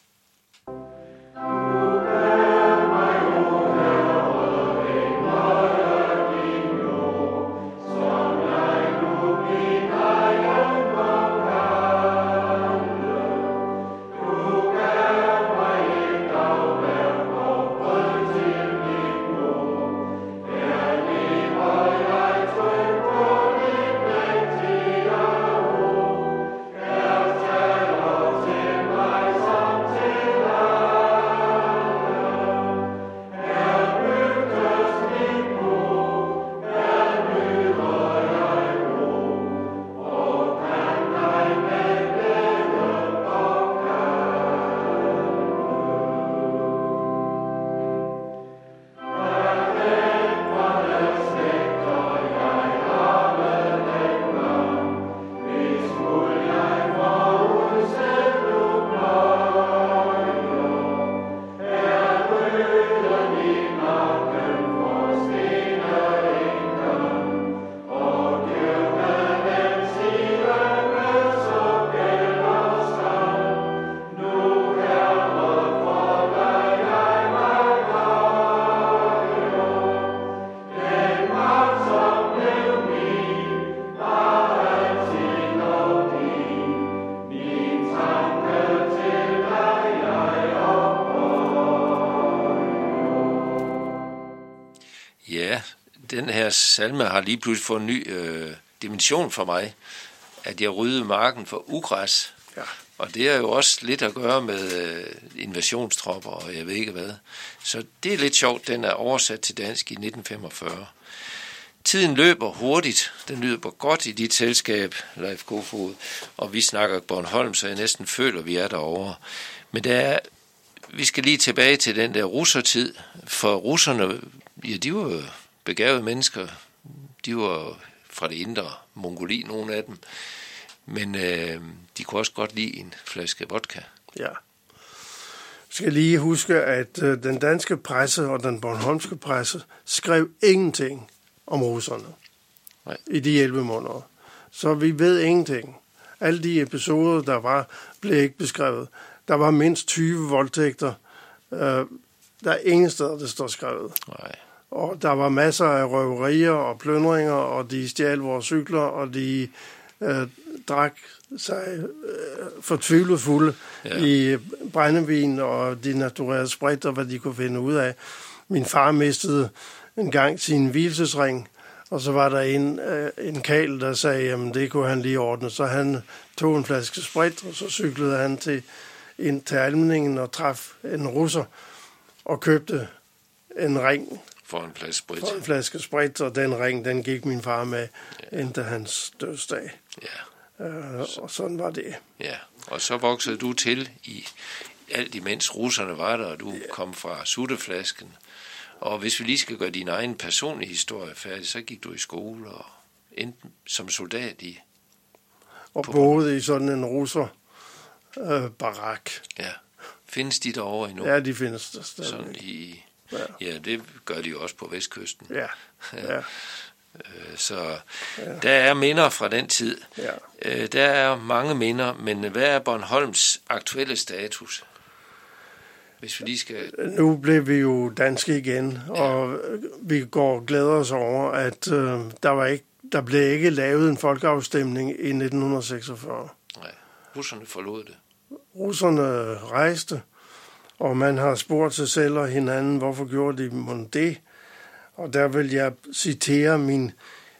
den her salme har lige pludselig fået en ny dimension for mig, at jeg ryddede marken for ugræs. Ja. Og det er jo også lidt at gøre med invasionstropper, og jeg ved ikke hvad. Så det er lidt sjovt, den er oversat til dansk i 1945. Tiden løber hurtigt, den løber godt i dit selskab, Leif Kofod, og vi snakker Bornholm, så jeg næsten føler, at vi er derovre. Men vi skal lige tilbage til den der russertid, for russerne, ja, de var begavede mennesker, de var fra det indre Mongoli, nogle af dem, men de kunne også godt lide en flaske vodka. Ja. Vi skal lige huske, at den danske presse og den bornholmske presse skrev ingenting om russerne. Nej. I de 11 måneder. Så vi ved ingenting. Alle de episoder, der var, blev ikke beskrevet. Der var mindst 20 voldtægter. Der er ingen steder, der står skrevet. Nej. Og der var masser af røverier og plyndringer, og de stjal vores cykler, og de drak sig fortvivlet fulde i brændevin og denatureret sprit, og hvad de kunne finde ud af. Min far mistede en gang sin hvilesesring, og så var der en karl, der sagde, jamen det kunne han lige ordne. Så han tog en flaske sprit, og så cyklede han ind til Almningen og traf en russer og købte en ring for en flaske sprit, og den ring, den gik min far med indtil hans dødsdag. Ja. Og sådan var det. Ja, og så voksede du til i alt imens russerne var der, og du kom fra sutteflasken. Og hvis vi lige skal gøre din egen personlige historie færdig, så gik du i skole og endte som soldat i... Og boede i sådan en russer barak. Ja. Findes de derovre endnu? Ja, de findes der stadig. Sådan ja, det gør de jo også på vestkysten. Ja. Så der er minder fra den tid. Ja. Der er mange minder, men hvad er Bornholms aktuelle status? Hvis vi lige skal... Nu blev vi jo danske igen, og vi går og glæder os over, at der blev ikke lavet en folkeafstemning i 1946. Nej, russerne forlod det. Russerne rejste, og man har spurgt sig selv og hinanden, hvorfor gjorde de mon det? Og der vil jeg citere min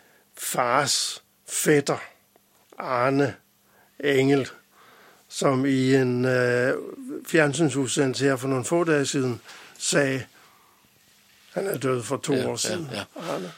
fars fætter, Arne Engel, som i en fjernsynsudsendelse her for nogle få dage siden sagde, han er død for 2 år siden, Arne.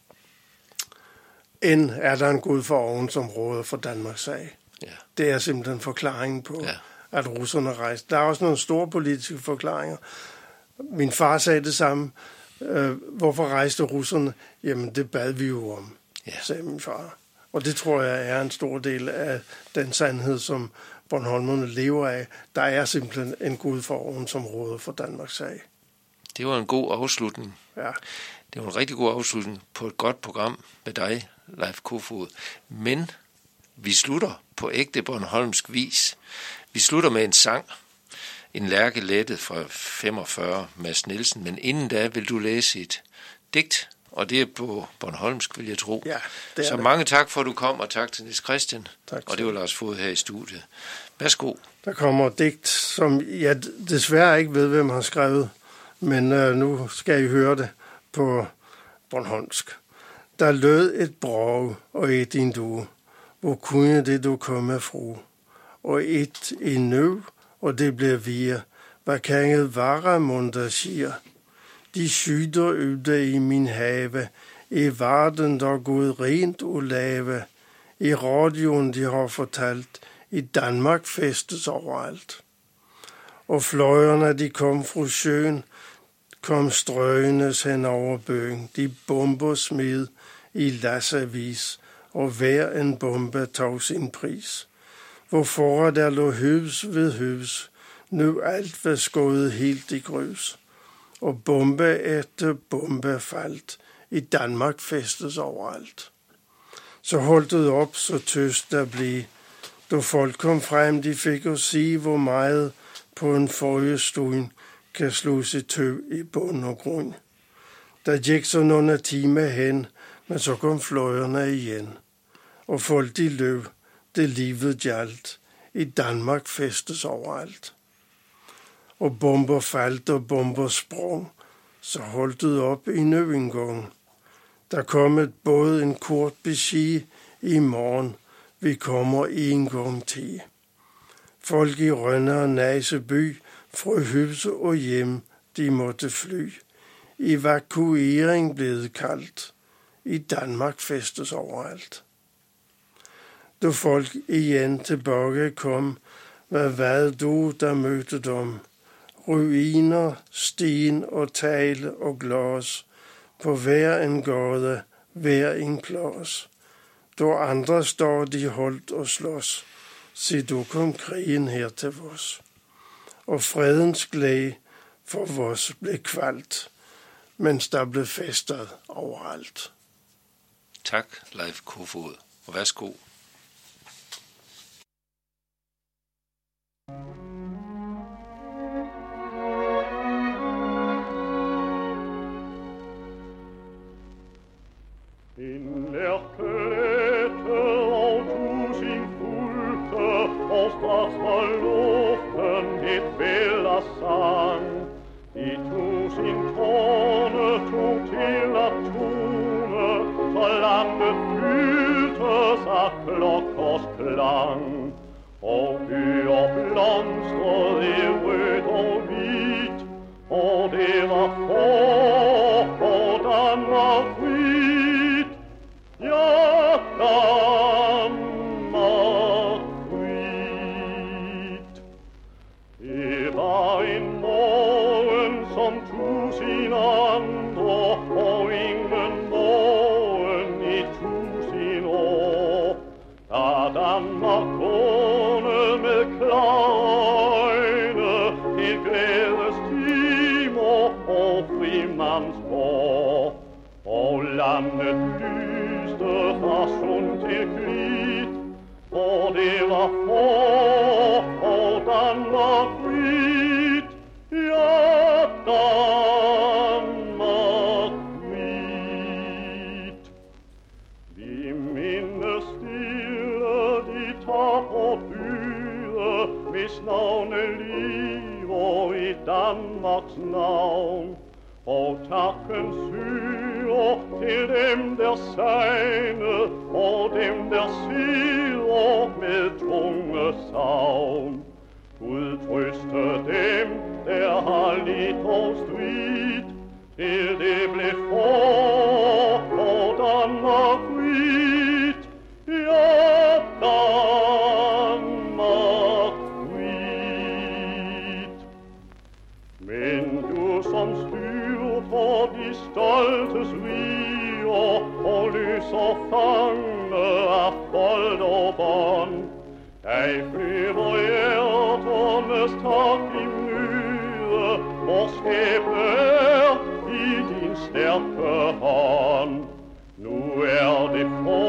End er der en Gud for oven, som råder for Danmarks sag. Ja. Det er simpelthen forklaringen på, at russerne rejste. Der er også nogle store politiske forklaringer. Min far sagde det samme. Hvorfor rejste russerne? Jamen, det bad vi jo om, sagde min far. Og det tror jeg er en stor del af den sandhed, som Bornholmerne lever af. Der er simpelthen en Gud for oven, som råder for Danmarks sag. Det var en god afslutning. Ja. Det var en rigtig god afslutning på et godt program med dig, Leif Kofod. Men vi slutter på ægte bornholmsk vis. Vi slutter med en sang. En Lærke Lette fra 45, Mads Nielsen. Men inden da vil du læse et digt, og det er på bornholmsk, vil jeg tro. Ja, det er så det. mange tak for, at du kom, og tak til Niels Christian. Tak. Og det var Lars Fod her i studiet. Værsgo. Der kommer et digt, som jeg desværre ikke ved, hvem har skrevet, men nu skal I høre det på bornholmsk. Der lød et brag og et din due, hvor kunne det du komme fru, og et i nøv, og det bliver vir, hvad kanget vare munter siger. De skyder ude i min have, i varden der gået rent og lave, i radioen de har fortalt, i Danmark festes overalt. Og fløjerne de kom fra søen, kom strøgendes hen over bøen, de bomber smed i lassevis, og hver en bombe tog sin pris. Hvorfor der lå høvs ved høvs, nu alt var skåret helt i grøs. Og bombe efter bombe faldt, i Danmark festes overalt. Så holdt det op, så tøst der blev. Da folk kom frem, de fik at sige, hvor meget på en forrige stuen kan slås i tøv i bund og grund. Der gik så nogle timer hen, men så kom fløjerne igen. Og folk de løb, det livet gjaldt. I Danmark festes overalt. Og bomber faldt og bomber sprang, så holdt det op i nøvengang. Der kommet både en kort besked i morgen, vi kommer en gang til. Folk i Rønne og Næseby, fra hus og hjem, de måtte fly. Evakuering blev kaldt. I Danmark festes overalt. Da folk igen tilbage kom, hvad du, der mødte dem? Ruiner, sten og tale og glas, på hver en gade, hver en plads. Da andre står de holdt og slås, se du kom krigen her til os. Og fredens glæde for os blev kvalt, mens der blev festet overalt. Tak, Leif Kofod, og værsgo. En lærkelette og tusind fulte, og straks fra luften et væld af sang. De tusind tårne tog til at tone, så landet fyldtes af klokkers klang. Og byer blomstrede rødt og hvidt, og det var for, og Danmark frit. Ja, Danmark frit. Det var en morgen som tusind andre, og ingen morgen i tusind år. Da Danmark gående med klare øjne til glædestimer og frimandsborg. Og landet lyste fra sund til klit, for det var for, og Danmark frit. Ja, Danmark frit. Vi mindes stille de tapre dyre, hvis navne lever i Danmarks navn. Og takken syrer til dem, der sejne, og dem, der sidder med tunge savn. Gud trøste dem, der har lidt og strid, til det blev for, og Danmark frit. Ja, Danmark frit. Men du som styrer for de stoltes riger, og løser fange af fold og bånd, dig flyver hjerternes tak i møde, hvor skæbne er i din stærke hånd. Nu er det for